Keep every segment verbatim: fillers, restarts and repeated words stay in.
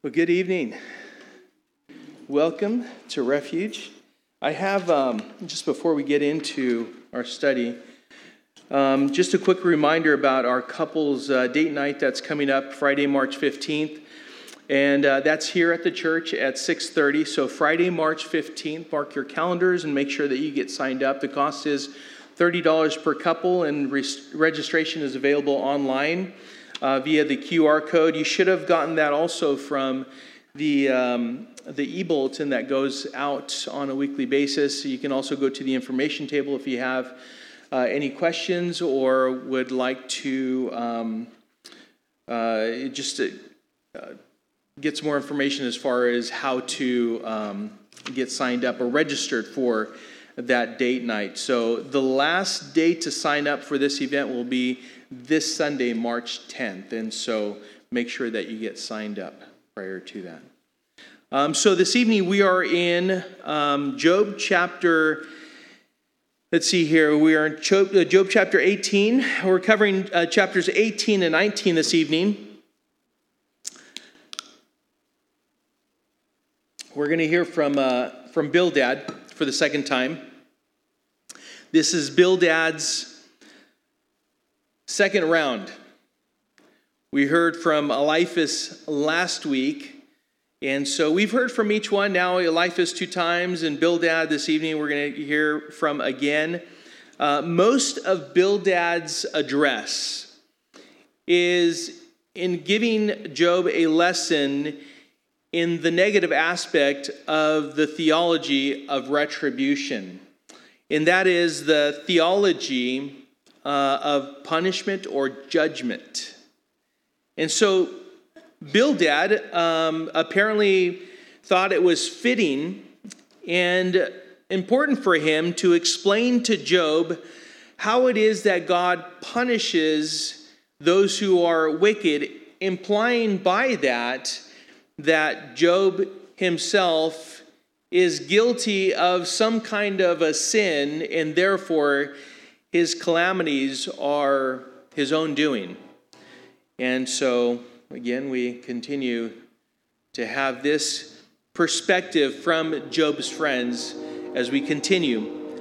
Well, good evening. Welcome to Refuge. I have, um, just before we get into our study, um, just a quick reminder about our couples uh, date night that's coming up Friday, March fifteenth. And uh, that's here at the church at six thirty. So Friday, March fifteenth, mark your calendars and make sure that you get signed up. The cost is thirty dollars per couple, and re- registration is available online uh, via the Q R code. You should have gotten that also from the um, the e-bulletin that goes out on a weekly basis. You can also go to the information table if you have uh, any questions or would like to um, uh, just uh, get some more information as far as how to um, get signed up or registered for that date night. So the last date to sign up for this event will be this Sunday, March tenth. And so make sure that you get signed up prior to that. Um, so this evening we are in um, Job chapter, let's see here, we are in Job, uh, Job chapter eighteen. We're covering uh, chapters eighteen and nineteen this evening. We're going to hear from uh, from Bildad for the second time. This is Bildad's second round. We heard from Eliphaz last week, and so we've heard from each one. Now Eliphaz two times, and Bildad this evening we're going to hear from again. Uh, most of Bildad's address is in giving Job a lesson in the negative aspect of the theology of retribution. And that is the theology uh, of punishment or judgment. And so Bildad um, apparently thought it was fitting and important for him to explain to Job how it is that God punishes those who are wicked, implying by that that Job himself is guilty of some kind of a sin, and therefore his calamities are his own doing. And so, again, we continue to have this perspective from Job's friends as we continue.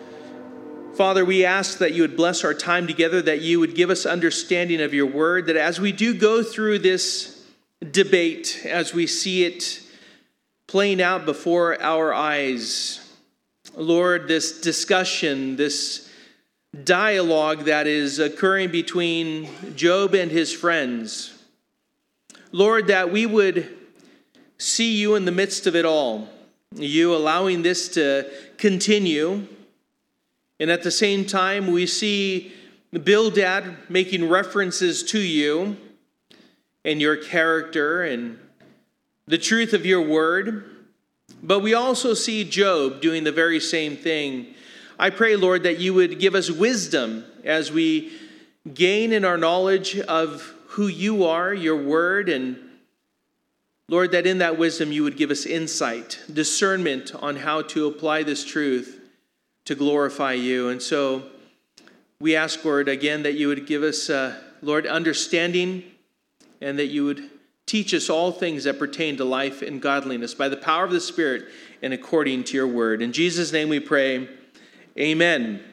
Father, we ask that you would bless our time together, that you would give us understanding of your word, that as we do go through this debate, as we see it playing out before our eyes, Lord, this discussion, this dialogue that is occurring between Job and his friends, Lord, that we would see you in the midst of it all, you allowing this to continue, and at the same time we see Bildad making references to you and your character and the truth of your word. But we also see Job doing the very same thing. I pray, Lord, that you would give us wisdom as we gain in our knowledge of who you are, your word, and Lord, that in that wisdom you would give us insight, discernment on how to apply this truth to glorify you. And so we ask, Lord, again, that you would give us, uh, Lord, understanding, and that you would teach us all things that pertain to life and godliness by the power of the Spirit and according to your word. In Jesus' name we pray, amen.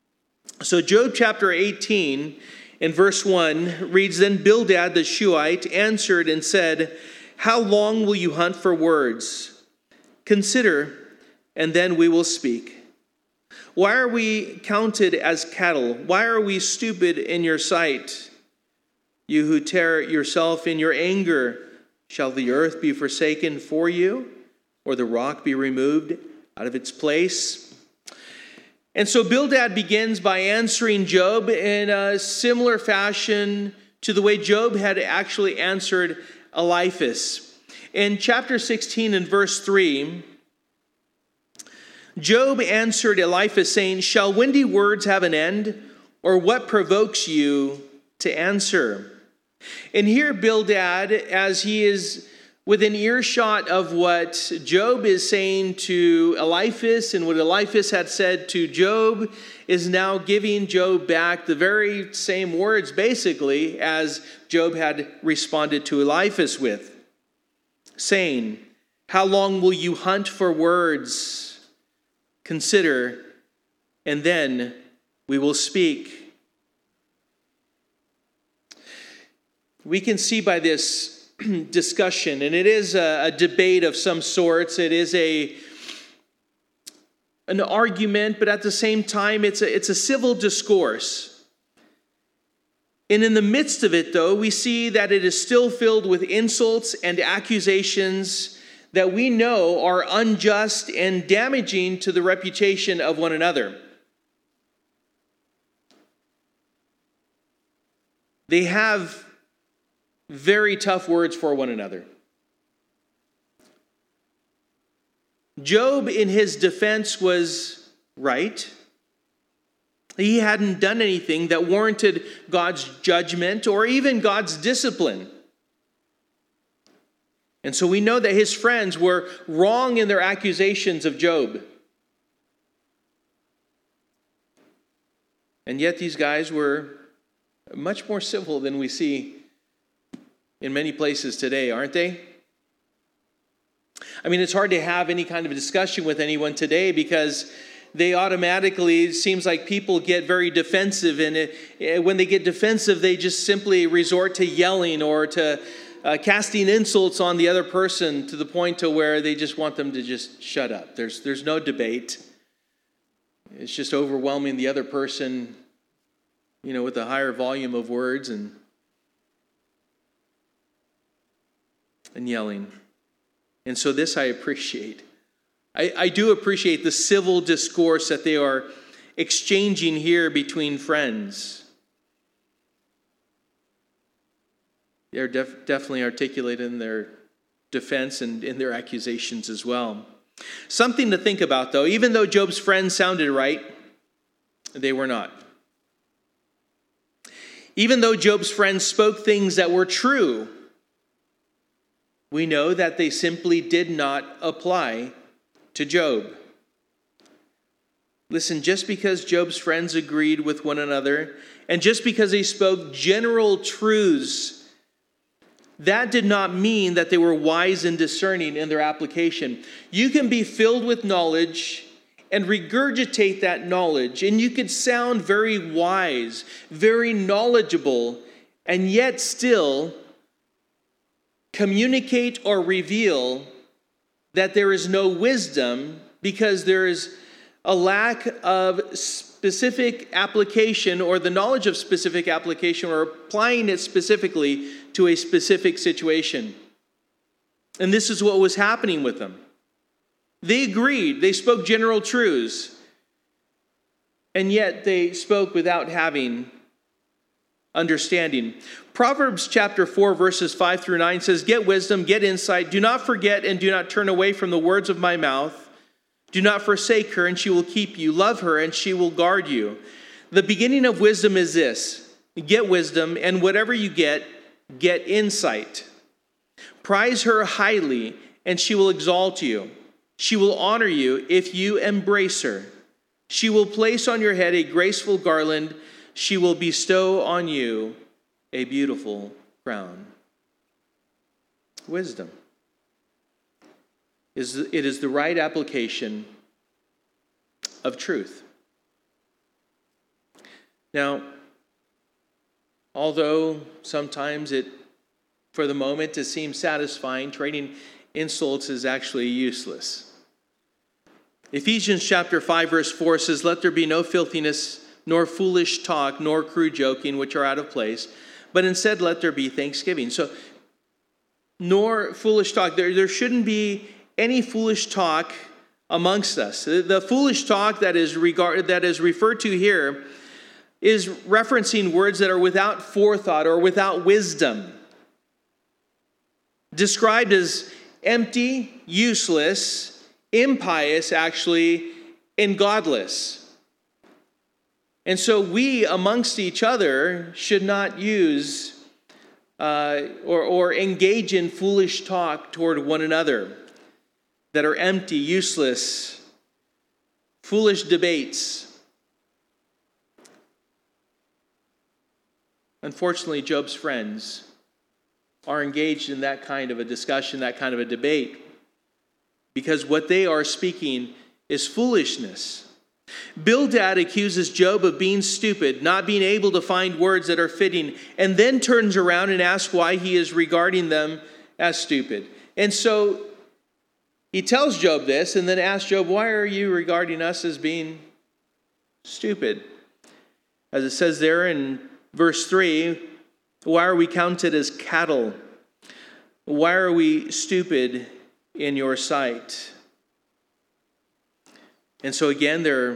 So Job chapter eighteen and verse one reads, Then Bildad the Shuhite answered and said, How long will you hunt for words? Consider, and then we will speak. Why are we counted as cattle? Why are we stupid in your sight? You who tear yourself in your anger, shall the earth be forsaken for you, or the rock be removed out of its place? And so Bildad begins by answering Job in a similar fashion to the way Job had actually answered Eliphaz. In chapter sixteen and verse three, Job answered Eliphaz saying, Shall windy words have an end, or what provokes you to answer? And here Bildad, as he is within earshot of what Job is saying to Eliphaz and what Eliphaz had said to Job, is now giving Job back the very same words, basically, as Job had responded to Eliphaz with. saying, "How long will you hunt for words? Consider, and then we will speak." We can see by this discussion, and it is a, a debate of some sorts. It is a an argument, but at the same time, it's a, it's a civil discourse. And in the midst of it, though, we see that it is still filled with insults and accusations that we know are unjust and damaging to the reputation of one another. They have very tough words for one another. Job, in his defense, was right. He hadn't done anything that warranted God's judgment or even God's discipline. And so we know that his friends were wrong in their accusations of Job. And yet these guys were much more civil than we see in many places today, aren't they? I mean, it's hard to have any kind of a discussion with anyone today because they automatically, it seems like people get very defensive. And it, when they get defensive, they just simply resort to yelling or to uh, casting insults on the other person to the point to where they just want them to just shut up. There's, there's no debate. It's just overwhelming the other person, you know, with a higher volume of words and and yelling. And so this I appreciate. I, I do appreciate the civil discourse that they are exchanging here between friends. They're def- definitely articulated in their defense and in their accusations as well. Something to think about, though. Even though Job's friends sounded right, they were not. Even though Job's friends spoke things that were true, we know that they simply did not apply to Job. Listen, just because Job's friends agreed with one another, and just because they spoke general truths, that did not mean that they were wise and discerning in their application. You can be filled with knowledge and regurgitate that knowledge, and you could sound very wise, very knowledgeable, and yet still communicate or reveal that there is no wisdom because there is a lack of specific application or the knowledge of specific application or applying it specifically to a specific situation. And this is what was happening with them. They agreed, they spoke general truths, and yet they spoke without having understanding. Proverbs chapter four, verses five through nine says, "Get wisdom, get insight. Do not forget and do not turn away from the words of my mouth. Do not forsake her, and she will keep you. Love her, and she will guard you." The beginning of wisdom is this: get wisdom, and whatever you get, get insight. Prize her highly, and she will exalt you. She will honor you if you embrace her. She will place on your head a graceful garland. She will bestow on you a beautiful crown. Wisdom is it is the right application of truth. Now, although sometimes it, for the moment, it seems satisfying, trading insults is actually useless. Ephesians chapter five, verse four says, "Let there be no filthiness, nor foolish talk, nor crude joking, which are out of place, but instead let there be thanksgiving." So, nor foolish talk. There, there shouldn't be any foolish talk amongst us. The, the foolish talk that is regard that is referred to here is referencing words that are without forethought or without wisdom, described as empty, useless, impious, actually, and godless. And so we, amongst each other, should not use uh, or, or engage in foolish talk toward one another that are empty, useless, foolish debates. Unfortunately, Job's friends are engaged in that kind of a discussion, that kind of a debate, because what they are speaking is foolishness. Bildad accuses Job of being stupid, not being able to find words that are fitting, and then turns around and asks why he is regarding them as stupid. And so he tells Job this, and then asks Job, why are you regarding us as being stupid? As it says there in verse three, why are we counted as cattle? Why are we stupid in your sight? And so again, they're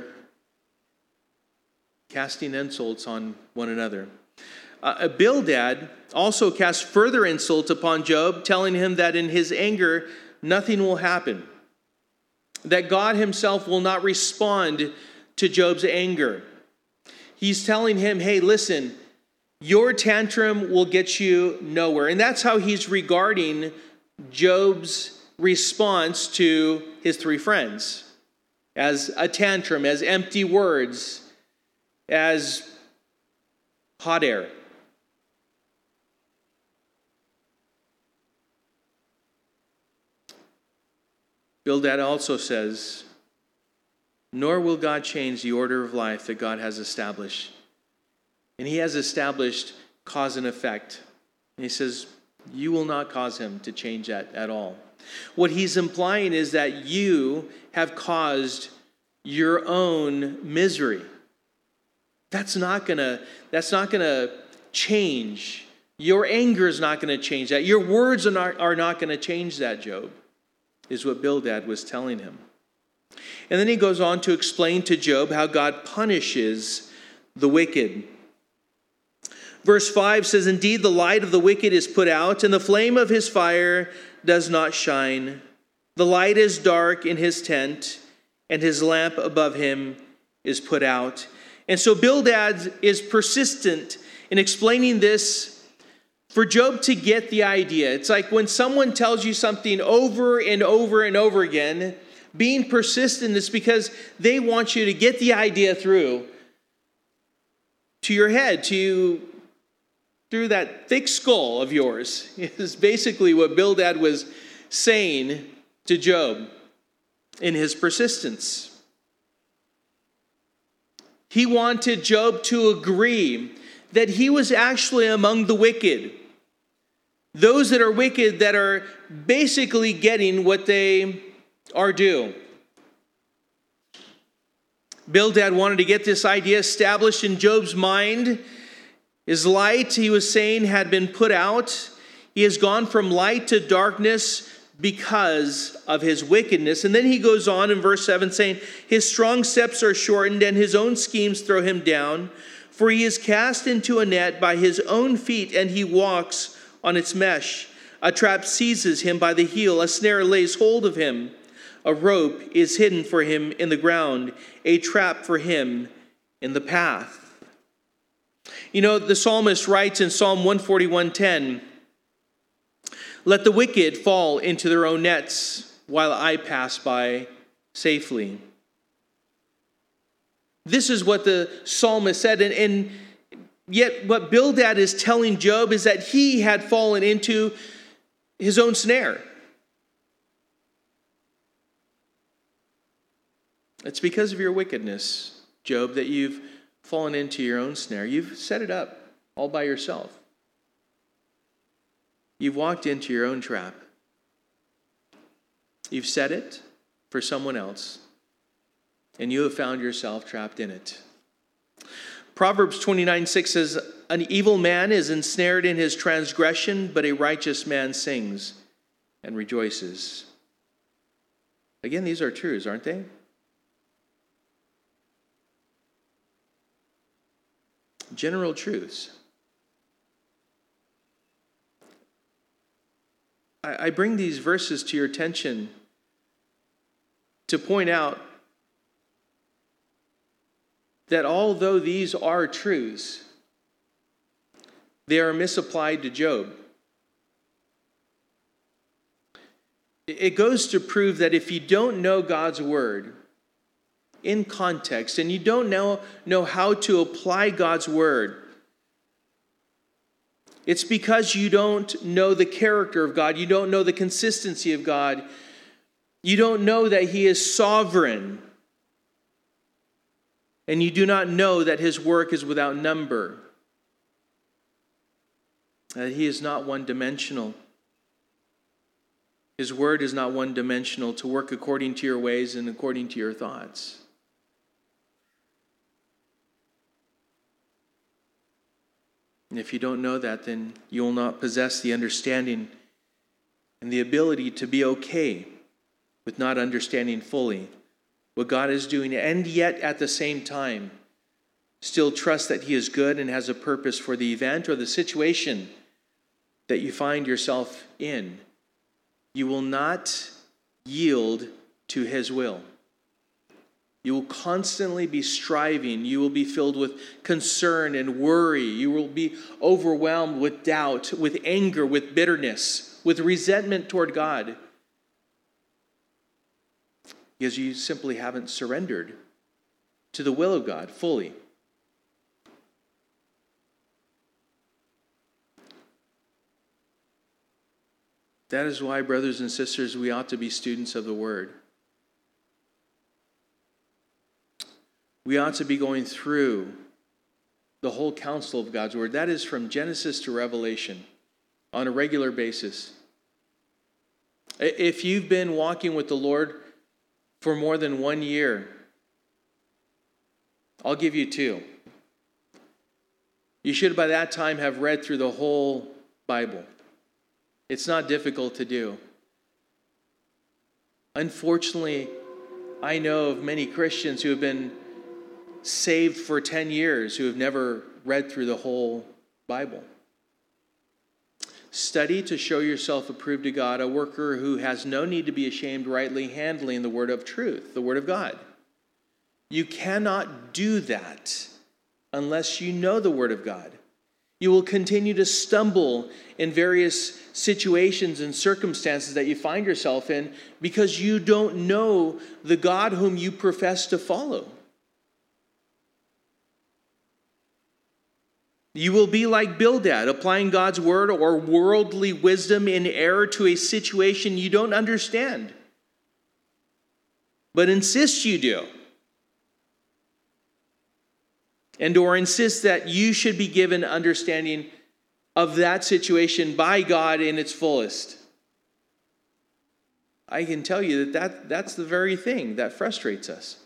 casting insults on one another. Uh, Bildad also casts further insult upon Job, telling him that in his anger, nothing will happen. That God himself will not respond to Job's anger. He's telling him, hey, listen, your tantrum will get you nowhere. And that's how he's regarding Job's response to his three friends. As a tantrum, as empty words, as hot air. Bildad also says, nor will God change the order of life that God has established. And he has established cause and effect. And he says, you will not cause him to change that at all. What he's implying is that you have caused your own misery. That's not gonna, that's not gonna change. Your anger is not gonna change that. Your words are not, are not gonna change that, Job, is what Bildad was telling him. And then he goes on to explain to Job how God punishes the wicked. Verse five says, indeed, the light of the wicked is put out, and the flame of his fire does not shine. The light is dark in his tent, and his lamp above him is put out. And so Bildad is persistent in explaining this for Job to get the idea. It's like when someone tells you something over and over and over again, being persistent is because they want you to get the idea through to your head, to through that thick skull of yours, is basically what Bildad was saying to Job in his persistence. He wanted Job to agree that he was actually among the wicked. Those that are wicked that are basically getting what they are due. Bildad wanted to get this idea established in Job's mind. His light, he was saying, had been put out. He has gone from light to darkness because of his wickedness. And then he goes on in verse seven saying, his strong steps are shortened and his own schemes throw him down. For he is cast into a net by his own feet and he walks on its mesh. A trap seizes him by the heel. A snare lays hold of him. A rope is hidden for him in the ground. A trap for him in the path. You know, the psalmist writes in Psalm one forty-one ten, let the wicked fall into their own nets while I pass by safely. This is what the psalmist said. And, and yet what Bildad is telling Job is that he had fallen into his own snare. It's because of your wickedness, Job, that you've fallen into your own snare. You've set it up all by yourself. You've walked into your own trap. You've set it for someone else, and you have found yourself trapped in it. Proverbs twenty-nine six says, an evil man is ensnared in his transgression, but a righteous man sings and rejoices. Again, these are truths, aren't they? General truths. I, I bring these verses to your attention to point out that although these are truths, they are misapplied to Job. It goes to prove that if you don't know God's word in context, and you don't know, know how to apply God's word, It's because you don't know the character of God. You don't know the consistency of God. You don't know that he is sovereign. And you do not know that his work is without number. That he is not one-dimensional. His word is not one-dimensional to work according to your ways and according to your thoughts. And if you don't know that, then you will not possess the understanding and the ability to be okay with not understanding fully what God is doing, and yet at the same time still trust that he is good and has a purpose for the event or the situation that you find yourself in. You will not yield to his will. You will constantly be striving. You will be filled with concern and worry. You will be overwhelmed with doubt, with anger, with bitterness, with resentment toward God. Because you simply haven't surrendered to the will of God fully. That is why, brothers and sisters, we ought to be students of the Word. We ought to be going through the whole counsel of God's Word. That is from Genesis to Revelation on a regular basis. If you've been walking with the Lord for more than one year, I'll give you two. You should by that time have read through the whole Bible. It's not difficult to do. Unfortunately, I know of many Christians who have been saved for ten years who have never read through the whole Bible. Study to show yourself approved to God, a worker who has no need to be ashamed, rightly handling the word of truth, the word of God. You cannot do that unless you know the word of God. You will continue to stumble in various situations and circumstances that you find yourself in because you don't know the God whom you profess to follow. You will be like Bildad, applying God's word or worldly wisdom in error to a situation you don't understand, but insist you do. And or insist that you should be given understanding of that situation by God in its fullest. I can tell you that, that that's the very thing that frustrates us.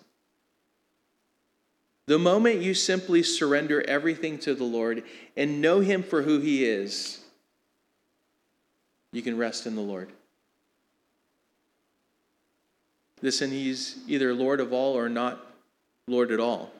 The moment you simply surrender everything to the Lord and know him for who he is, you can rest in the Lord. Listen, he's either Lord of all or not Lord at all.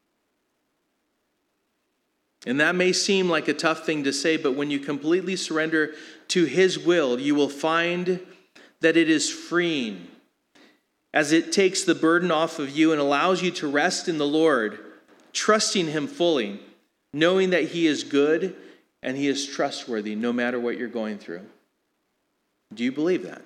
And that may seem like a tough thing to say, but when you completely surrender to his will, you will find that it is freeing, as it takes the burden off of you and allows you to rest in the Lord, trusting him fully, knowing that he is good and he is trustworthy no matter what you're going through. Do you believe that?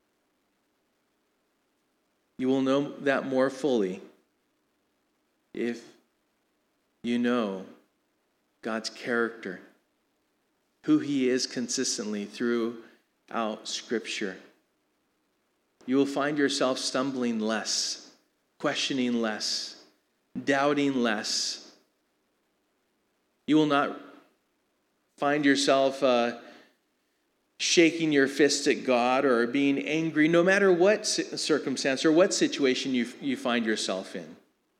You will know that more fully if you know God's character, who he is consistently throughout Scripture. You will find yourself stumbling less, questioning less, doubting less. You will not find yourself uh, shaking your fist at God or being angry, no matter what circumstance or what situation you, you find yourself in.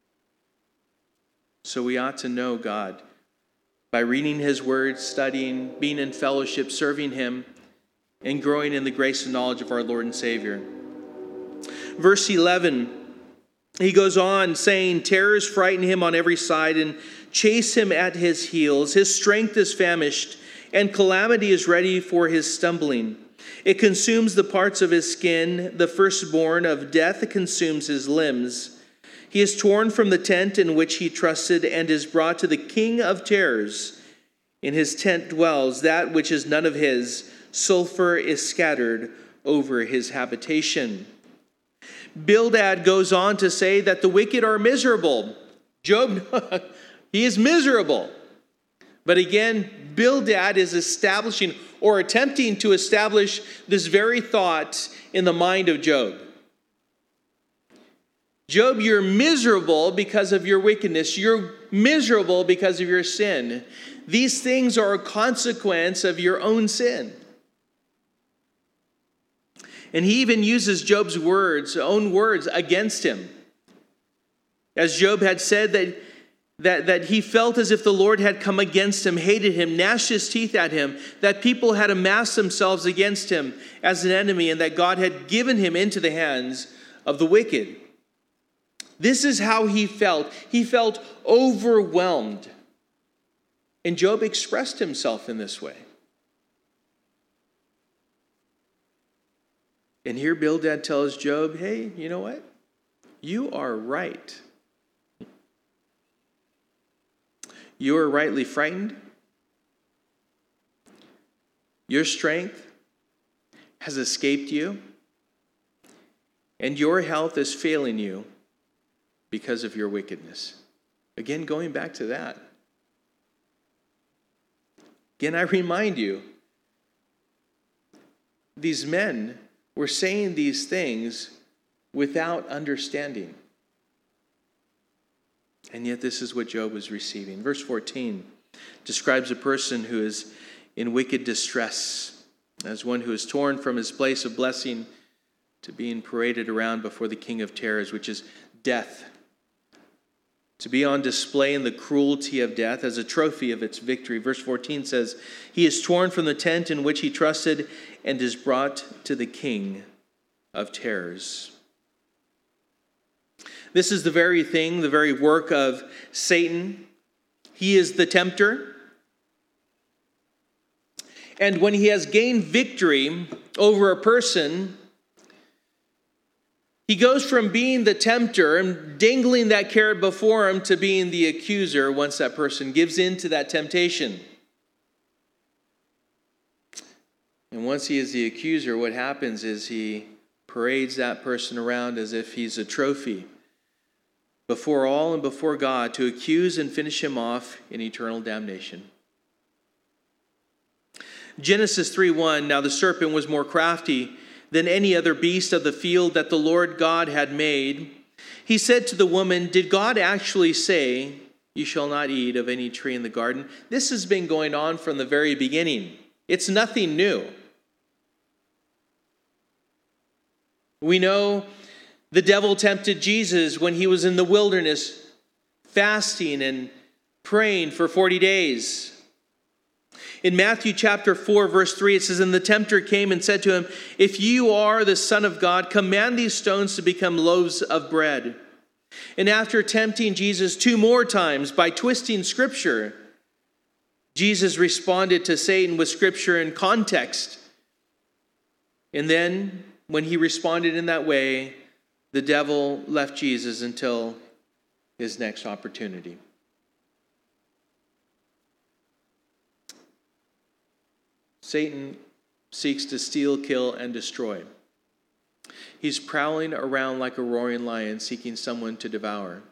So we ought to know God by reading his word, studying, being in fellowship, serving him, and growing in the grace and knowledge of our Lord and Savior. Verse eleven, he goes on saying, terrors frighten him on every side and chase him at his heels. His strength is famished, and calamity is ready for his stumbling. It consumes the parts of his skin. The firstborn of death consumes his limbs. He is torn from the tent in which he trusted and is brought to the king of terrors. In his tent dwells that which is none of his. Sulfur is scattered over his habitation. Bildad goes on to say that the wicked are miserable. Job, he is miserable. But again, Bildad is establishing or attempting to establish this very thought in the mind of Job. Job, you're miserable because of your wickedness. You're miserable because of your sin. These things are a consequence of your own sin. And he even uses Job's words, own words, against him. As Job had said that, that, that he felt as if the Lord had come against him, hated him, gnashed his teeth at him, that people had amassed themselves against him as an enemy, and that God had given him into the hands of the wicked. This is how he felt. He felt overwhelmed. And Job expressed himself in this way. And here Bildad tells Job, hey, you know what? You are right. You are rightly frightened. Your strength has escaped you. And your health is failing you because of your wickedness. Again, going back to that. Again, I remind you, these men were saying these things without understanding. And yet this is what Job was receiving. Verse fourteen describes a person who is in wicked distress, as one who is torn from his place of blessing to being paraded around before the king of terrors, which is death. To be on display in the cruelty of death as a trophy of its victory. Verse fourteen says, he is torn from the tent in which he trusted and is brought to the king of terrors. This is the very thing, the very work of Satan. He is the tempter. And when he has gained victory over a person, he goes from being the tempter and dangling that carrot before him to being the accuser once that person gives in to that temptation. And once he is the accuser, what happens is he parades that person around as if he's a trophy before all and before God to accuse and finish him off in eternal damnation. Genesis three one, now the serpent was more crafty than any other beast of the field that the Lord God had made. He said to the woman, did God actually say, you shall not eat of any tree in the garden? This has been going on from the very beginning. It's nothing new. We know the devil tempted Jesus when he was in the wilderness, fasting and praying for forty days. In Matthew chapter four, verse three, it says, and the tempter came and said to him, if you are the Son of God, command these stones to become loaves of bread. And after tempting Jesus two more times by twisting Scripture, Jesus responded to Satan with Scripture in context. And then, when he responded in that way, the devil left Jesus until his next opportunity. Satan seeks to steal, kill, and destroy. He's prowling around like a roaring lion, seeking someone to devour.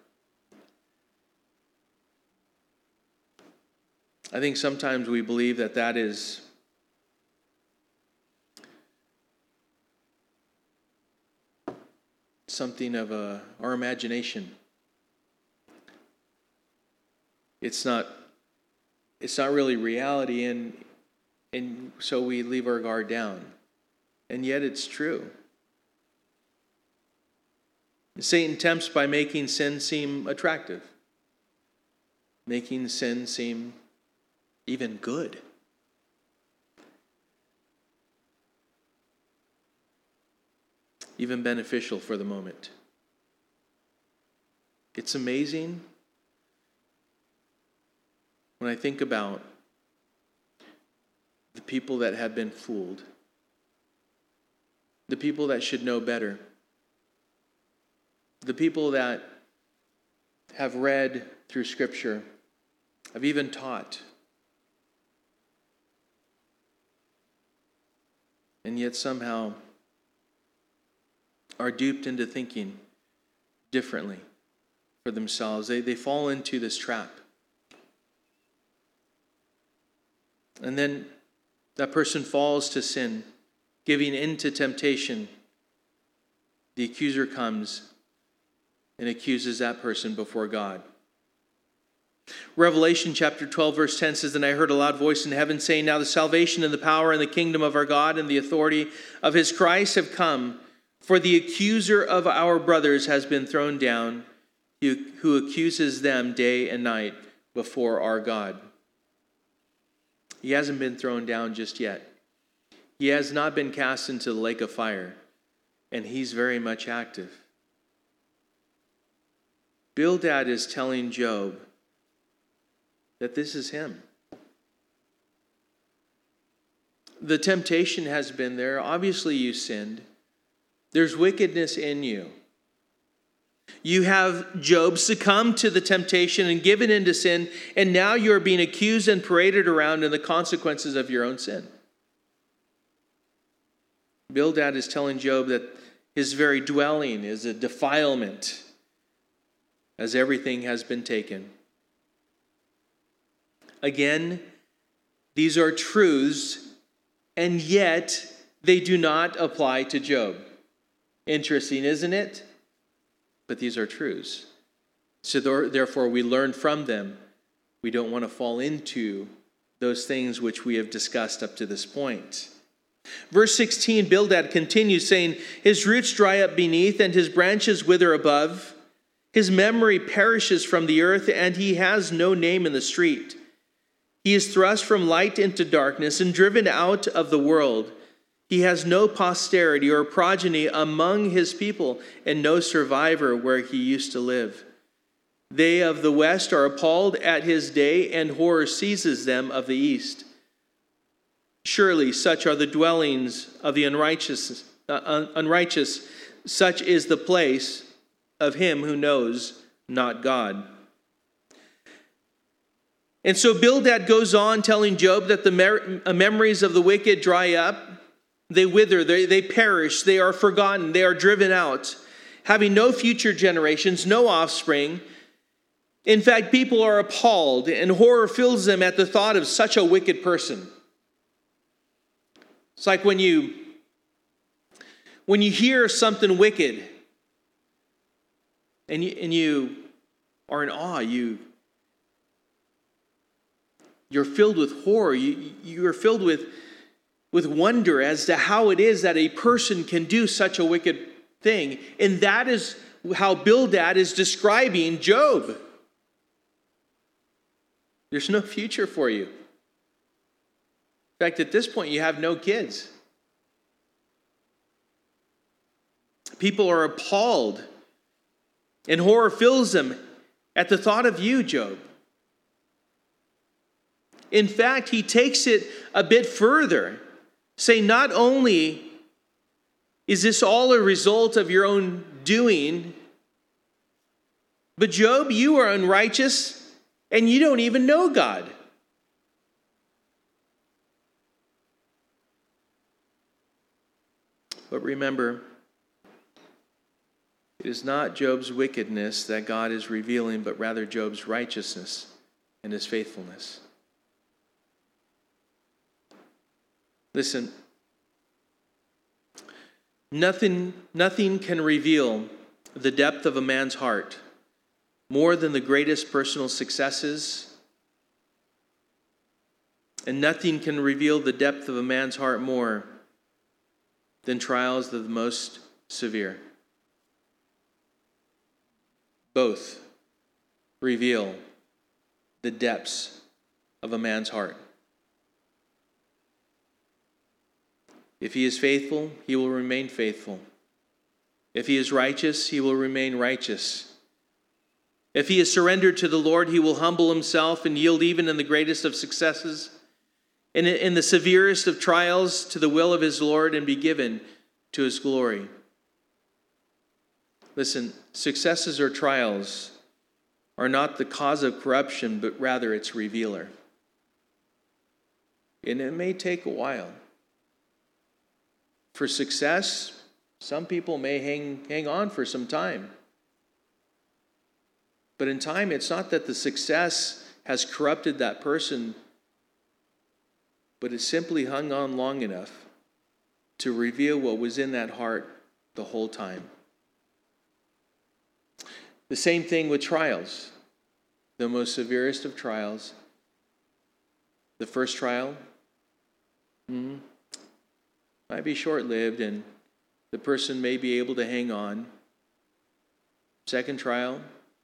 I think sometimes we believe that that is something of a, our imagination. It's not, it's not really reality, and And so we leave our guard down. And yet it's true. Satan tempts by making sin seem attractive. Making sin seem even good. Even beneficial for the moment. It's amazing when I think about the people that have been fooled, the people that should know better, the people that have read through Scripture, have even taught, and yet somehow are duped into thinking differently for themselves. They, they fall into this trap. And then that person falls to sin, giving in to temptation. The accuser comes and accuses that person before God. Revelation chapter twelve, verse ten says, "And I heard a loud voice in heaven saying, Now the salvation and the power and the kingdom of our God and the authority of his Christ have come. For the accuser of our brothers has been thrown down, who accuses them day and night before our God." He hasn't been thrown down just yet. He has not been cast into the lake of fire, and he's very much active. Bildad is telling Job that this is him. The temptation has been there. Obviously, you sinned. There's wickedness in you. You have Job succumb to the temptation and given into sin, and now you're being accused and paraded around in the consequences of your own sin. Bildad is telling Job that his very dwelling is a defilement, as everything has been taken. Again, these are truths, and yet they do not apply to Job. Interesting, isn't it? But these are truths. So therefore, we learn from them. We don't want to fall into those things which we have discussed up to this point. Verse sixteen, Bildad continues saying, "His roots dry up beneath, and his branches wither above. His memory perishes from the earth, and he has no name in the street. He is thrust from light into darkness and driven out of the world. He has no posterity or progeny among his people, and no survivor where he used to live. They of the west are appalled at his day, and horror seizes them of the east. Surely such are the dwellings of the unrighteous, uh, unrighteous. Such is the place of him who knows not God." And so Bildad goes on telling Job that the mer- memories of the wicked dry up. They wither, they, they perish, they are forgotten, they are driven out, having no future generations, no offspring. In fact, people are appalled, and horror fills them at the thought of such a wicked person. It's like when you, when you hear something wicked, and you, and you are in awe, you, you're filled with horror, you, you are filled with with wonder as to how it is that a person can do such a wicked thing. And that is how Bildad is describing Job. There's no future for you. In fact, at this point, you have no kids. People are appalled, and horror fills them at the thought of you, Job. In fact, he takes it a bit further. Say, not only is this all a result of your own doing, but Job, you are unrighteous and you don't even know God. But remember, it is not Job's wickedness that God is revealing, but rather Job's righteousness and his faithfulness. Listen, nothing, nothing can reveal the depth of a man's heart more than the greatest personal successes, and nothing can reveal the depth of a man's heart more than trials of the most severe. Both reveal the depths of a man's heart. If he is faithful, he will remain faithful. If he is righteous, he will remain righteous. If he is surrendered to the Lord, he will humble himself and yield even in the greatest of successes, and in the severest of trials to the will of his Lord, and be given to his glory. Listen, successes or trials are not the cause of corruption, but rather its revealer. And it may take a while. For success, some people may hang, hang on for some time. But in time, it's not that the success has corrupted that person, but it simply hung on long enough to reveal what was in that heart the whole time. The same thing with trials. The most severest of trials. The first trial mm, might be short-lived and the person may be able to hang on. Second trial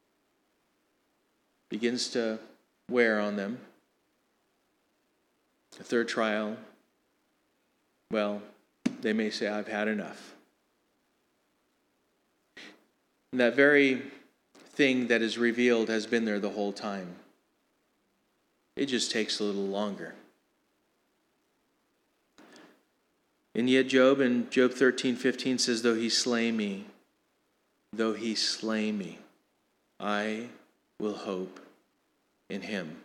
begins to wear on them. The third trial, well, they may say, I've had enough. And that very thing that is revealed has been there the whole time. It just takes a little longer. And yet Job in Job thirteen fifteen says, though he slay me, though he slay me, I will hope in him.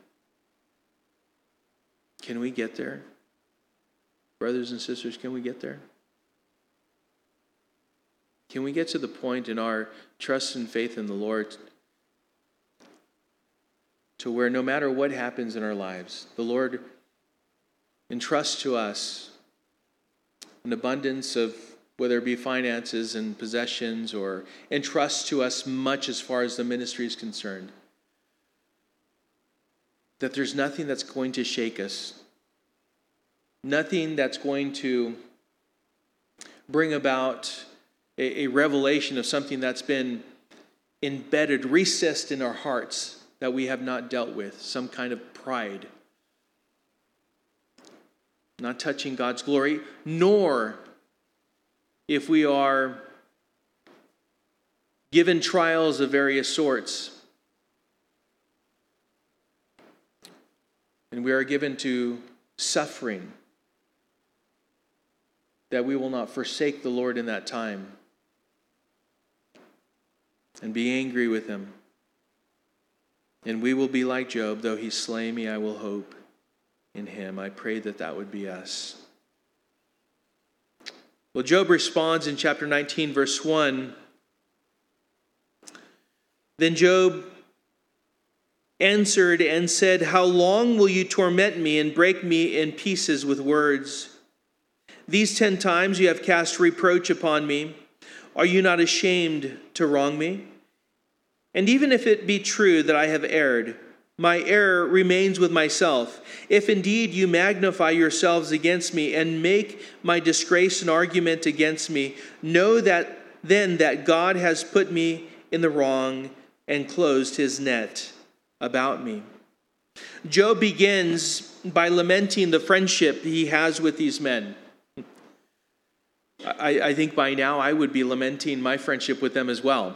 Can we get there? Brothers and sisters, can we get there? Can we get to the point in our trust and faith in the Lord to where no matter what happens in our lives, the Lord entrusts to us an abundance of whether it be finances and possessions, or entrusts to us much as far as the ministry is concerned, that there's nothing that's going to shake us, nothing that's going to bring about a, a revelation of something that's been embedded, recessed in our hearts that we have not dealt with, some kind of pride, not touching God's glory, nor if we are given trials of various sorts, and we are given to suffering, that we will not forsake the Lord in that time and be angry with him. And we will be like Job, though he slay me, I will hope in him. I pray that that would be us. Well, Job responds in chapter nineteen, verse one. Then Job answered and said, how long will you torment me and break me in pieces with words? These ten times you have cast reproach upon me. Are you not ashamed to wrong me? And even if it be true that I have erred, my error remains with myself. If indeed you magnify yourselves against me and make my disgrace an argument against me, know that then that God has put me in the wrong and closed his net about me. Job begins by lamenting the friendship he has with these men. I, I think by now I would be lamenting my friendship with them as well.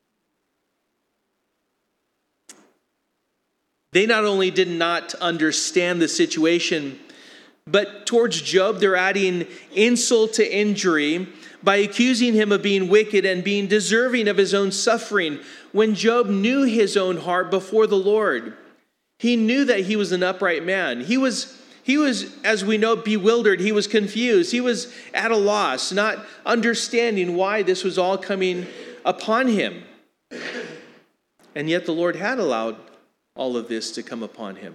They not only did not understand the situation, but towards Job, they're adding insult to injury by accusing him of being wicked and being deserving of his own suffering. When Job knew his own heart before the Lord, he knew that he was an upright man. He was, he was, as we know, bewildered. He was confused. He was at a loss, not understanding why this was all coming upon him. And yet the Lord had allowed all of this to come upon him.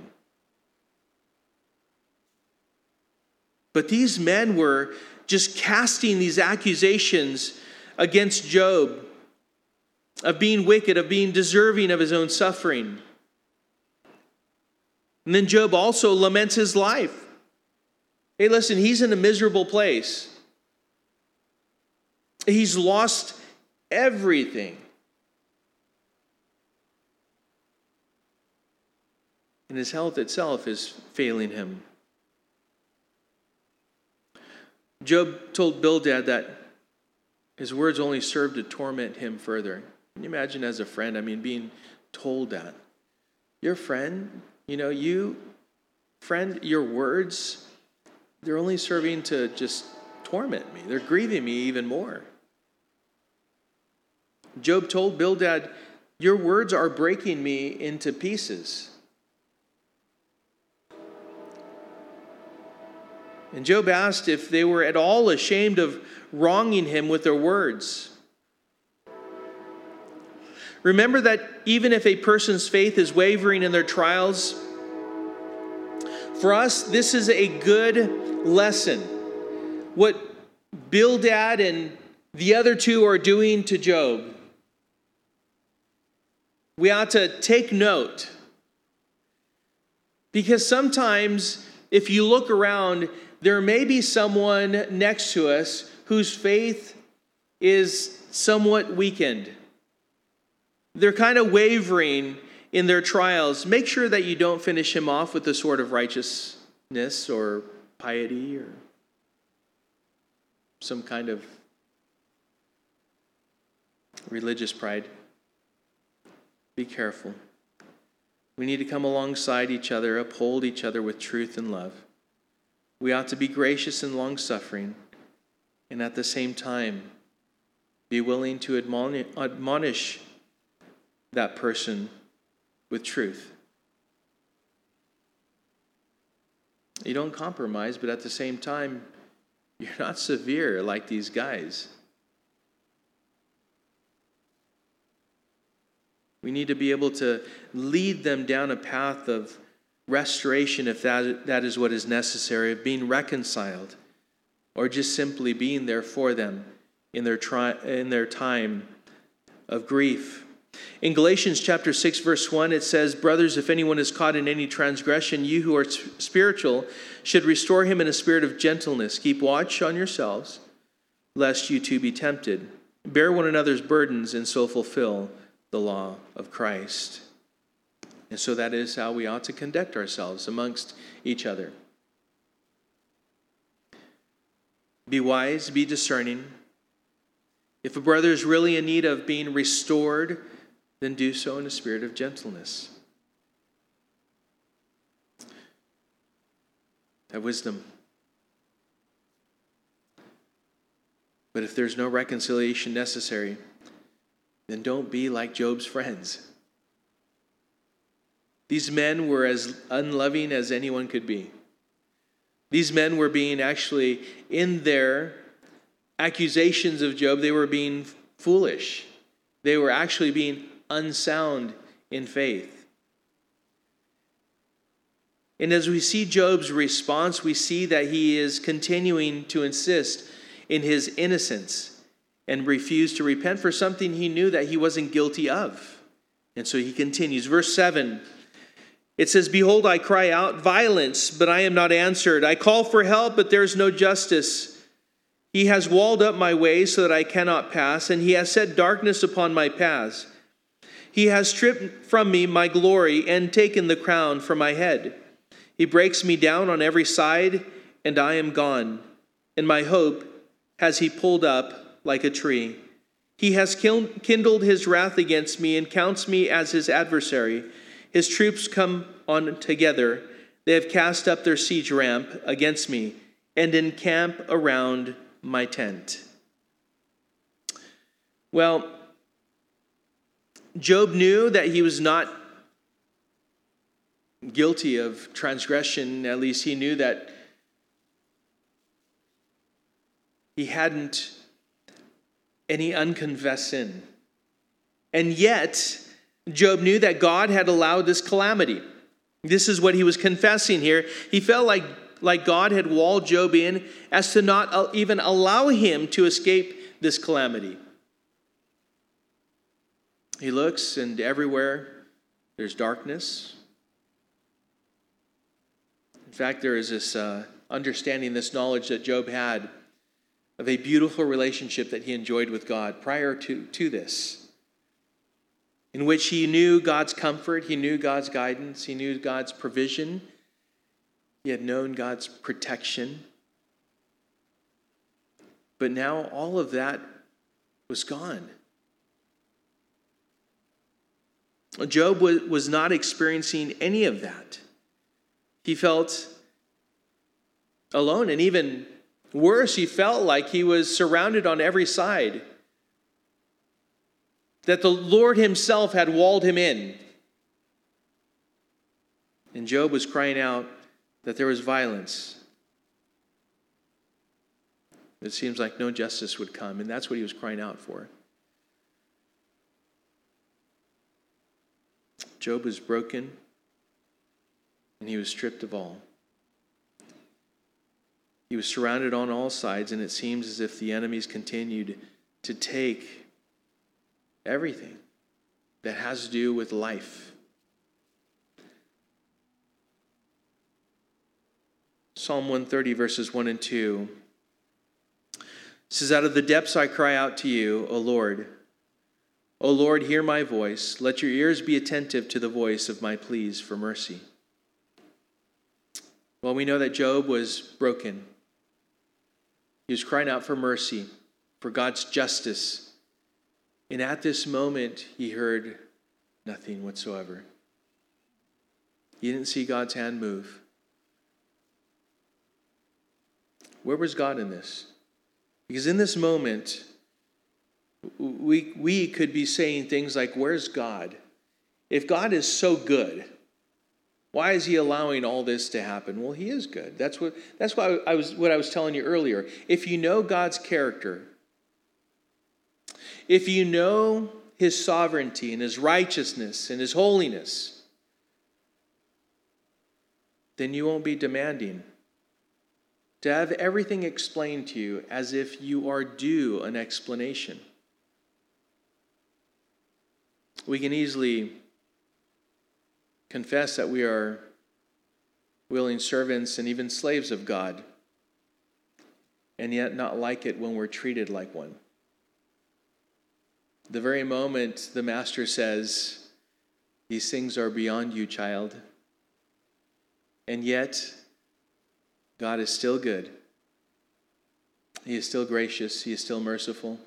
But these men were just casting these accusations against Job of being wicked, of being deserving of his own suffering. And then Job also laments his life. Hey, listen, he's in a miserable place. He's lost everything. And his health itself is failing him. Job told Bildad that his words only served to torment him further. Can you imagine as a friend, I mean, being told that? Your friend, you know, you, friend, your words, they're only serving to just torment me. They're grieving me even more. Job told Bildad, your words are breaking me into pieces. And Job asked if they were at all ashamed of wronging him with their words. Remember that even if a person's faith is wavering in their trials, For us, this is a good lesson. What Bildad and the other two are doing to Job, we ought to take note. Because sometimes, if you look around, there may be someone next to us whose faith is somewhat weakened. They're kind of wavering in their trials. Make sure that you don't finish him off with the sword of righteousness or piety or some kind of religious pride. Be careful. We need to come alongside each other, uphold each other with truth and love. We ought to be gracious and long-suffering, and at the same time, be willing to admonish that person with truth. You don't compromise, but at the same time, you're not severe like these guys. We need to be able to lead them down a path of restoration if that, that is what is necessary, of being reconciled, or just simply being there for them in their tri- in their time of grief. In Galatians chapter six, verse one, it says, "Brothers, if anyone is caught in any transgression, you who are spiritual should restore him in a spirit of gentleness. Keep watch on yourselves, lest you too be tempted. Bear one another's burdens, and so fulfill the law of Christ." And so that is how we ought to conduct ourselves amongst each other. Be wise, be discerning. If a brother is really in need of being restored, then do so in a spirit of gentleness. Have wisdom. But if there's no reconciliation necessary, then don't be like Job's friends. These men were as unloving as anyone could be. These men were being actually, in their accusations of Job, they were being foolish. They were actually being unsound in faith. And as we see Job's response, we see that he is continuing to insist in his innocence and refuse to repent for something he knew that he wasn't guilty of. And so he continues. Verse seven, it says, "Behold, I cry out violence, but I am not answered. I call for help, but there is no justice. He has walled up my way so that I cannot pass, and he has set darkness upon my paths. He has stripped from me my glory and taken the crown from my head. He breaks me down on every side, and I am gone. And my hope has he pulled up like a tree. He has kindled his wrath against me and counts me as his adversary. His troops come on together. They have cast up their siege ramp against me and encamp around my tent." Well, Job knew that he was not guilty of transgression. At least he knew that he hadn't any unconfessed sin. And yet, Job knew that God had allowed this calamity. This is what he was confessing here. He felt like, like God had walled Job in as to not even allow him to escape this calamity. He looks, and everywhere there's darkness. In fact, there is this uh, understanding, this knowledge that Job had of a beautiful relationship that he enjoyed with God prior to, to this, in which he knew God's comfort, he knew God's guidance, he knew God's provision, he had known God's protection. But now all of that was gone. Job was not experiencing any of that. He felt alone, and even worse, he felt like he was surrounded on every side, that the Lord himself had walled him in. And Job was crying out that there was violence. It seems like no justice would come, and that's what he was crying out for. Job was broken, and he was stripped of all. He was surrounded on all sides, and it seems as if the enemies continued to take everything that has to do with life. Psalm one thirty, verses one and two says, "Out of the depths I cry out to you, O Lord. O Lord, hear my voice. Let your ears be attentive to the voice of my pleas for mercy." Well, we know that Job was broken. He was crying out for mercy, for God's justice. And at this moment, he heard nothing whatsoever. He didn't see God's hand move. Where was God in this? Because in this moment, we, we could be saying things like, where's God? If God is so good, why is he allowing all this to happen? Well, he is good. That's what that's why I was what I was telling you earlier. If you know God's character, if you know his sovereignty and his righteousness and his holiness, then you won't be demanding to have everything explained to you as if you are due an explanation. We can easily confess that we are willing servants and even slaves of God, and yet not like it when we're treated like one. The very moment the master says, "These things are beyond you, child," and yet God is still good. He is still gracious. He is still merciful.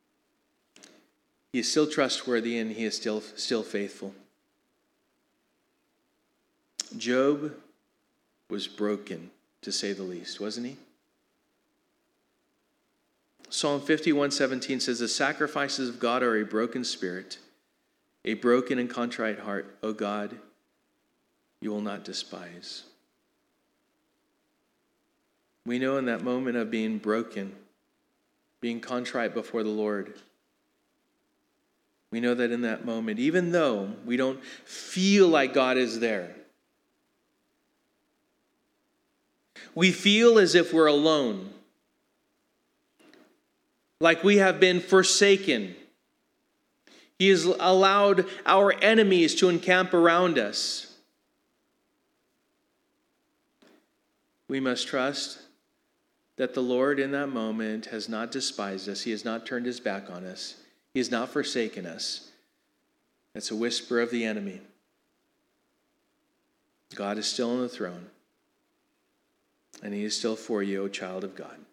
He is still trustworthy, and he is still, still faithful. Job was broken, to say the least, wasn't he? Psalm fifty-one seventeen says, "The sacrifices of God are a broken spirit, a broken and contrite heart. O God, you will not despise." We know in that moment of being broken, being contrite before the Lord, we know that in that moment, even though we don't feel like God is there, we feel as if we're alone, like we have been forsaken. He has allowed our enemies to encamp around us. We must trust that the Lord in that moment has not despised us. He has not turned his back on us. He has not forsaken us. That's a whisper of the enemy. God is still on the throne, and he is still for you, O child of God.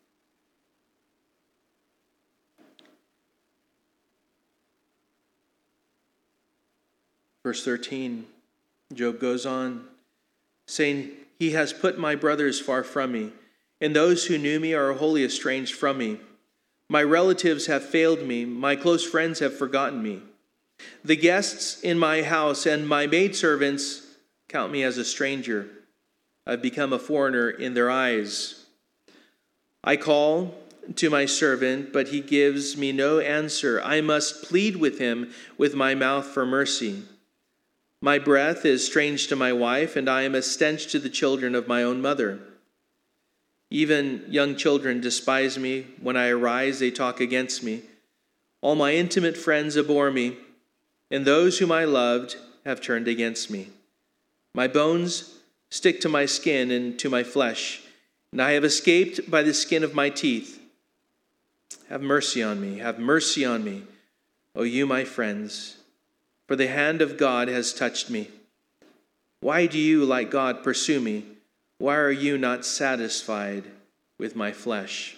Verse thirteen, Job goes on, saying, "He has put my brothers far from me, and those who knew me are wholly estranged from me. My relatives have failed me. My close friends have forgotten me. The guests in my house and my maidservants count me as a stranger. I've become a foreigner in their eyes. I call to my servant, but he gives me no answer. I must plead with him with my mouth for mercy. My breath is strange to my wife, and I am a stench to the children of my own mother. Even young children despise me. When I arise, they talk against me. All my intimate friends abhor me, and those whom I loved have turned against me. My bones stick to my skin and to my flesh, and I have escaped by the skin of my teeth. Have mercy on me, have mercy on me, O you my friends, for the hand of God has touched me. Why do you, like God, pursue me? Why are you not satisfied with my flesh?"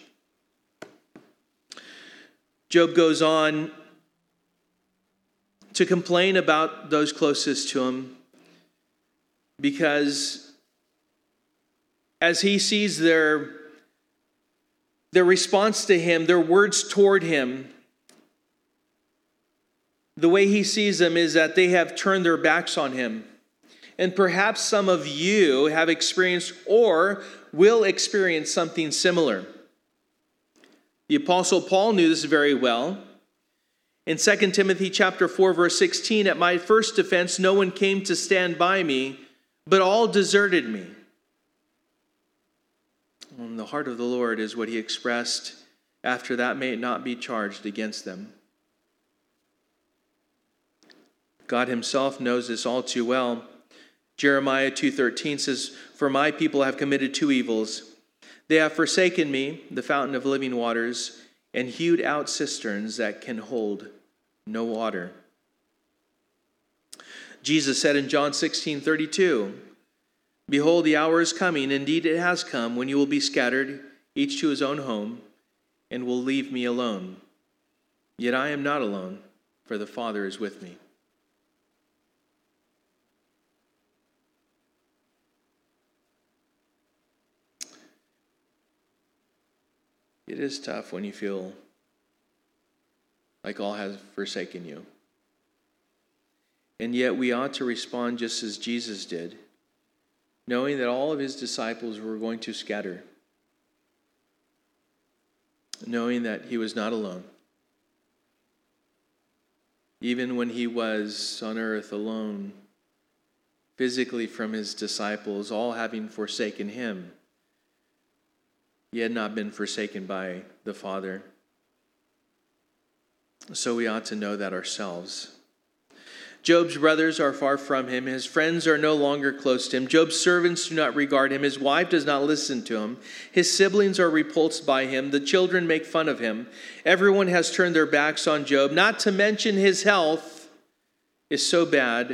Job goes on to complain about those closest to him, because as he sees their, their response to him, their words toward him, the way he sees them is that they have turned their backs on him. And perhaps some of you have experienced or will experience something similar. The Apostle Paul knew this very well. In Second Timothy chapter four, verse sixteen, "At my first defense, no one came to stand by me, but all deserted me." And the heart of the Lord is what he expressed after that may not be charged against them. God himself knows this all too well. Jeremiah two thirteen says, "For my people have committed two evils. They have forsaken me, the fountain of living waters, and hewed out cisterns that can hold no water." Jesus said in John sixteen thirty-two, "Behold, the hour is coming, indeed it has come, when you will be scattered, each to his own home, and will leave me alone. Yet I am not alone, for the Father is with me." It is tough when you feel like all has forsaken you. And yet we ought to respond just as Jesus did, knowing that all of his disciples were going to scatter, knowing that he was not alone. Even when he was on earth alone, physically from his disciples, all having forsaken him, he had not been forsaken by the Father. So we ought to know that ourselves. Job's brothers are far from him. His friends are no longer close to him. Job's servants do not regard him. His wife does not listen to him. His siblings are repulsed by him. The children make fun of him. Everyone has turned their backs on Job. Not to mention his health is so bad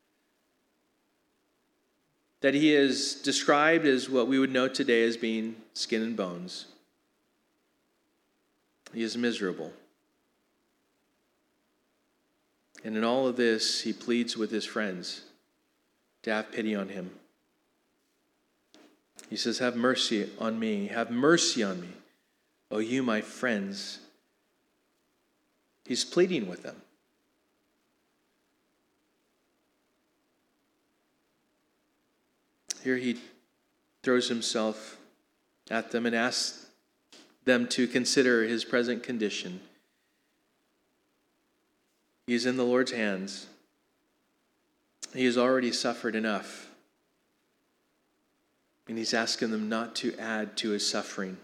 that he is described as what we would know today as being skin and bones. He is miserable. And in all of this, he pleads with his friends to have pity on him. He says, "Have mercy on me. Have mercy on me, O you, my friends." He's pleading with them. Here he throws himself at them and asks them to consider his present condition. He's in the Lord's hands. He has already suffered enough. And he's asking them not to add to his suffering.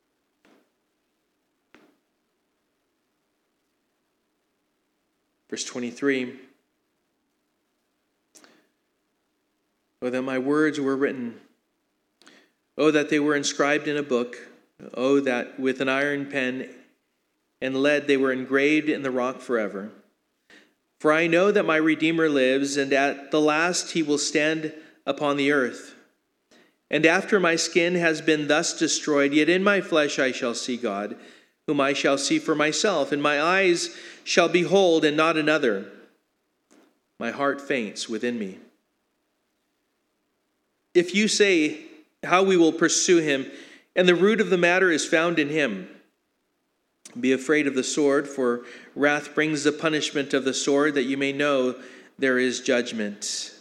Verse twenty-three. "Oh, that my words were written. Oh, that they were inscribed in a book. Oh, that with an iron pen and lead they were engraved in the rock forever. For I know that my Redeemer lives, and at the last he will stand upon the earth. And after my skin has been thus destroyed, yet in my flesh I shall see God, whom I shall see for myself, and my eyes shall behold and not another. My heart faints within me. If you say, how we will pursue him, and the root of the matter is found in him. Be afraid of the sword, for wrath brings the punishment of the sword, that you may know there is judgment."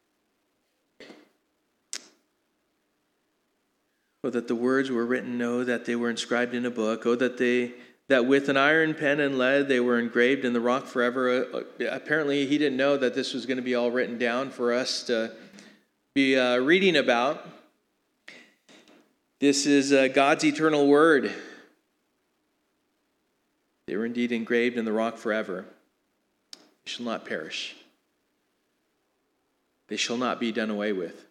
Oh, that the words were written, oh, that they were inscribed in a book, oh, that they that with an iron pen and lead they were engraved in the rock forever. Uh, apparently he didn't know that this was going to be all written down for us to be uh, reading about. This is uh, God's eternal word. They were indeed engraved in the rock forever. They shall not perish. They shall not be done away with.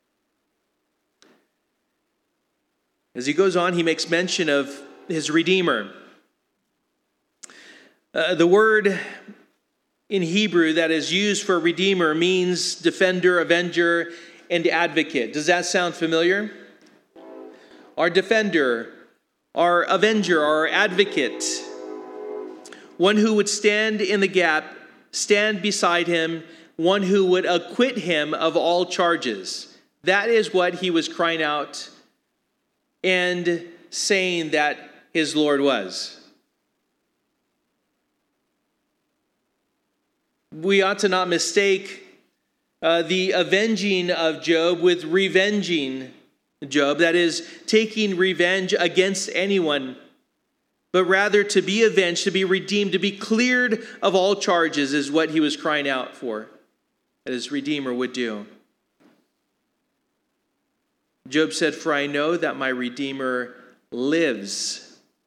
As he goes on, he makes mention of his Redeemer. Uh, the word in Hebrew that is used for Redeemer means defender, avenger, and advocate. Does that sound familiar? Our defender, our avenger, our advocate. One who would stand in the gap, stand beside him, one who would acquit him of all charges. That is what he was crying out and saying that his Lord was. We ought to not mistake uh, the avenging of Job with revenging Job. That is, taking revenge against anyone, but rather to be avenged, to be redeemed, to be cleared of all charges is what he was crying out for, that his Redeemer would do. Job said, "For I know that my Redeemer lives."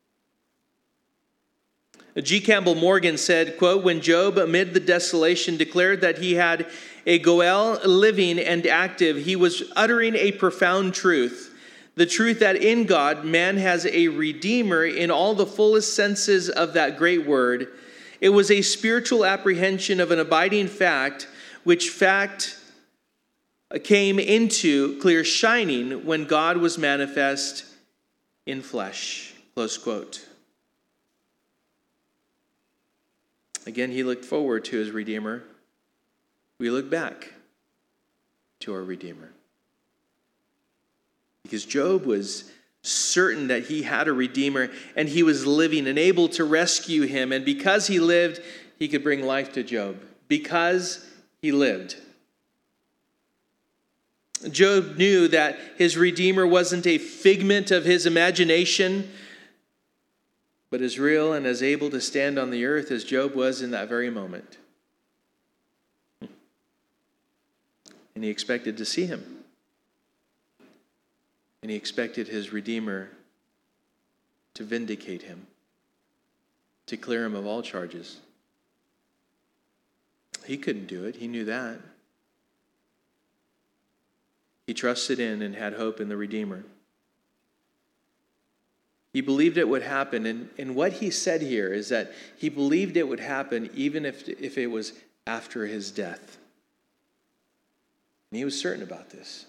G. Campbell Morgan said, quote, "When Job, amid the desolation, declared that he had a Goel living and active, he was uttering a profound truth. The truth that in God, man has a Redeemer in all the fullest senses of that great word. It was a spiritual apprehension of an abiding fact, which fact came into clear shining when God was manifest in flesh." Close quote. Again, he looked forward to his Redeemer. We look back to our Redeemer. Because Job was certain that he had a Redeemer, and he was living and able to rescue him. And because he lived, he could bring life to Job. Because he lived. Job knew that his Redeemer wasn't a figment of his imagination, but as real and as able to stand on the earth as Job was in that very moment. And he expected to see him. And he expected his Redeemer to vindicate him, to clear him of all charges. He couldn't do it. He knew that. He trusted in and had hope in the Redeemer. He believed it would happen, and, and what he said here is that he believed it would happen even if, if it was after his death. And he was certain about this.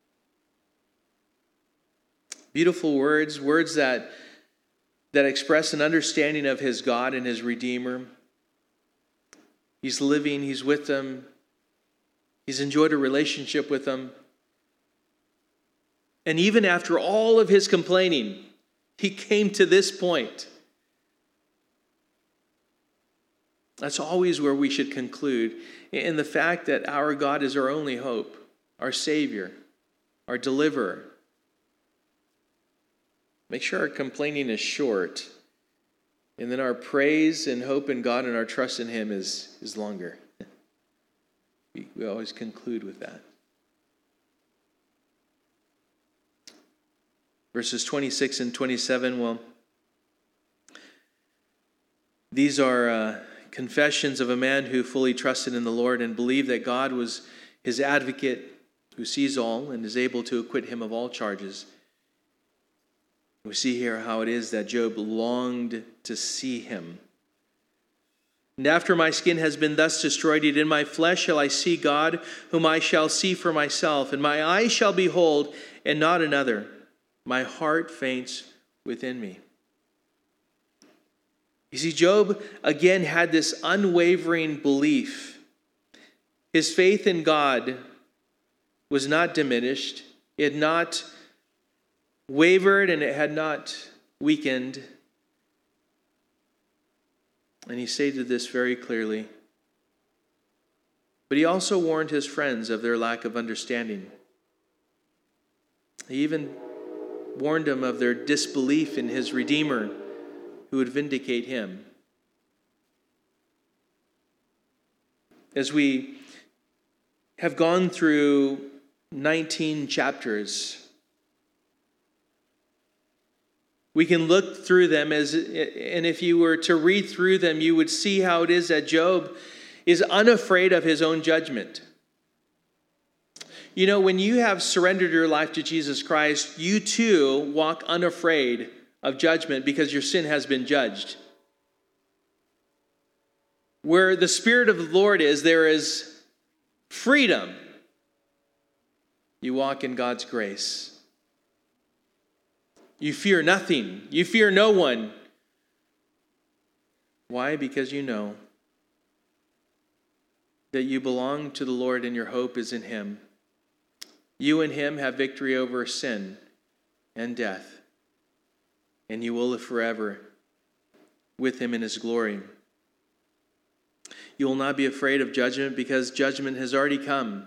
Beautiful words, words that, that express an understanding of his God and his Redeemer. He's living, he's with them. He's enjoyed a relationship with them. And even after all of his complaining, he came to this point. That's always where we should conclude, in the fact that our God is our only hope, our Savior, our deliverer. Make sure our complaining is short, and then our praise and hope in God and our trust in Him is, is longer. We, we always conclude with that. Verses twenty-six and twenty-seven, well, these are uh, confessions of a man who fully trusted in the Lord and believed that God was his advocate who sees all and is able to acquit him of all charges. We see here how it is that Job longed to see him. "And after my skin has been thus destroyed, yet in my flesh shall I see God, whom I shall see for myself, and my eyes shall behold, and not another. My heart faints within me." You see, Job again had this unwavering belief. His faith in God was not diminished. It had not wavered, and it had not weakened. And he stated this very clearly. But he also warned his friends of their lack of understanding. He even warned them of their disbelief in his Redeemer who would vindicate him. As we have gone through nineteen chapters, we can look through them as, and if you were to read through them, you would see how it is that Job is unafraid of his own judgment. You know, when you have surrendered your life to Jesus Christ, you too walk unafraid of judgment because your sin has been judged. Where the Spirit of the Lord is, there is freedom. You walk in God's grace. You fear nothing. You fear no one. Why? Because you know that you belong to the Lord and your hope is in Him. You and Him have victory over sin and death, and you will live forever with Him in His glory. You will not be afraid of judgment because judgment has already come.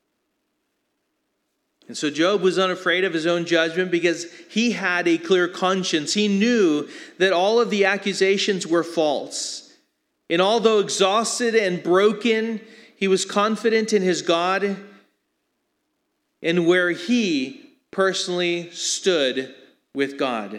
And so Job was unafraid of his own judgment because he had a clear conscience. He knew that all of the accusations were false. And although exhausted and broken, he was confident in his God and where he personally stood with God.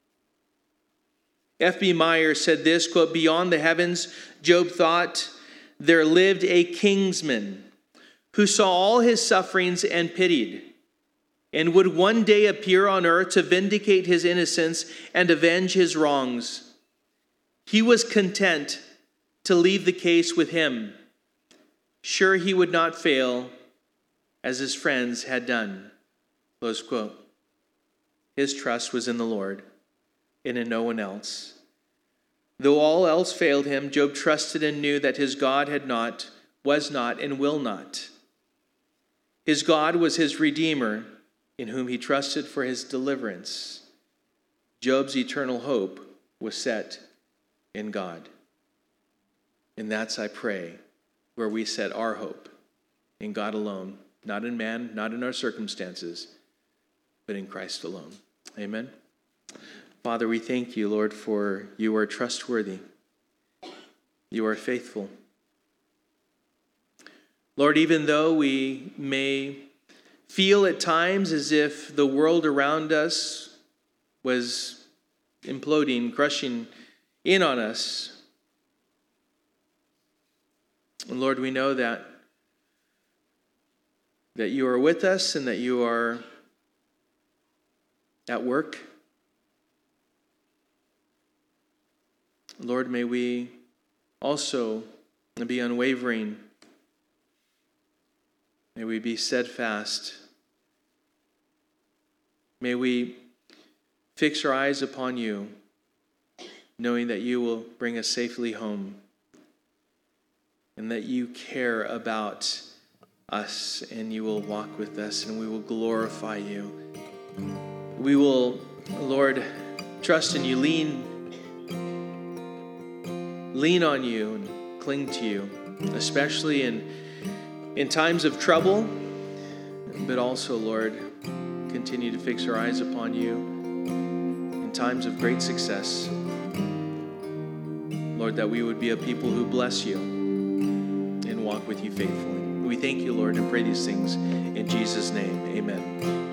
F B Meyer said this, quote, "Beyond the heavens, Job thought, there lived a kingsman who saw all his sufferings and pitied, and would one day appear on earth to vindicate his innocence and avenge his wrongs. He was content to leave the case with him, sure he would not fail as his friends had done." Close quote. His trust was in the Lord and in no one else. Though all else failed him, Job trusted and knew that his God had not, was not, and will not. His God was his Redeemer, in whom he trusted for his deliverance. Job's eternal hope was set in God. And that's, I pray, where we set our hope, in God alone, not in man, not in our circumstances, but in Christ alone. Amen. Father, we thank you, Lord, for you are trustworthy. You are faithful. Lord, even though we may feel at times as if the world around us was imploding, crushing in on us, and Lord, we know that, that you are with us and that you are at work. Lord, may we also be unwavering. May we be steadfast. May we fix our eyes upon you, knowing that you will bring us safely home and that you care about us and you will walk with us and we will glorify you. We will, Lord, trust in you, lean Lean on you and cling to you, especially in, in times of trouble, but also, Lord, continue to fix our eyes upon you in times of great success. Lord, that we would be a people who bless you and walk with you faithfully. We thank you, Lord, and pray these things in Jesus' name. Amen.